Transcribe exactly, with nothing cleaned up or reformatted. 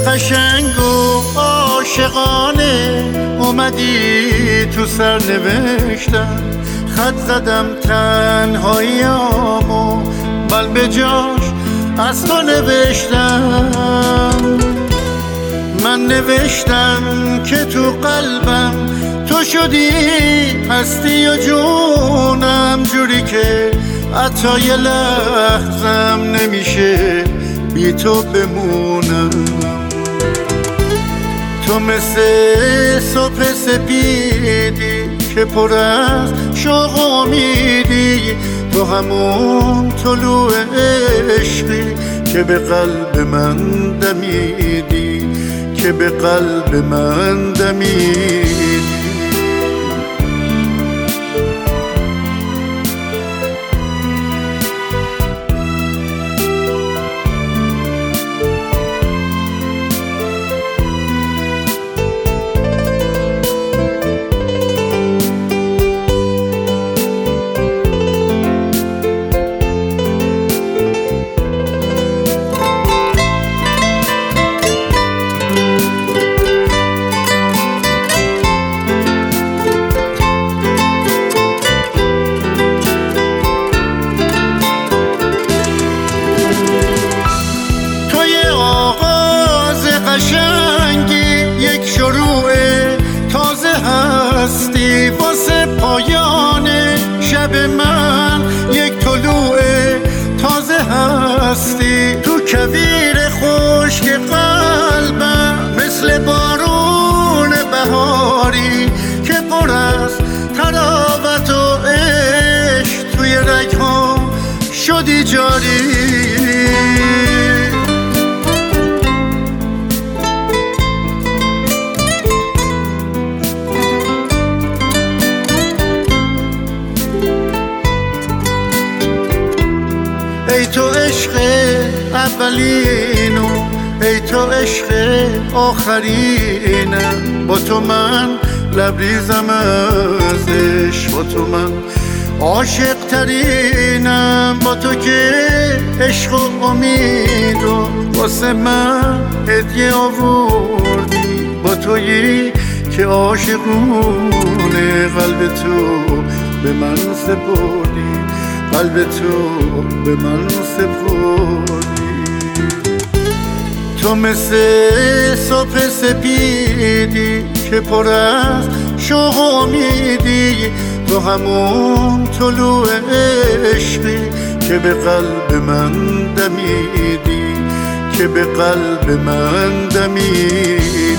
قشنگ و عاشقانه اومدی تو سرنوشتم، خط زدم تنهاییامو بل به جاش از تو نوشتم. من نوشتم که تو قلبم تو شدی هستی و جونم، جوری که حتی یه لحظم نمیشه بی تو بمونم. تو مثل صبح سپیدی که پر از شوق و امیدی، تو همون طلوع عشقی که به قلب من دمیدی، که به قلب من دمیدی. یک شروع تازه هستی واسه پایان شب من، یک طلوع تازه هستی تو کویر خشک قلبم، مثل بارون بهاری که پر از طراوت و عشق توی رگ‌هام شدی جاری. ای تو عشق اولینو، ای تو عشق آخرینم، با تو من لبریزم از عشق، با تو من عاشق ترینم، با تو که عشق و امید و واسه من هدیه آوردی، با تویی که عاشقونه قلب تو به من سپردی، قلب تو به من سپردی. تو مثل صبح سپیدی که پر از شوق و امیدی، تو همون طلوع عشقی که به قلب من دمیدی، که به قلب من دمیدی.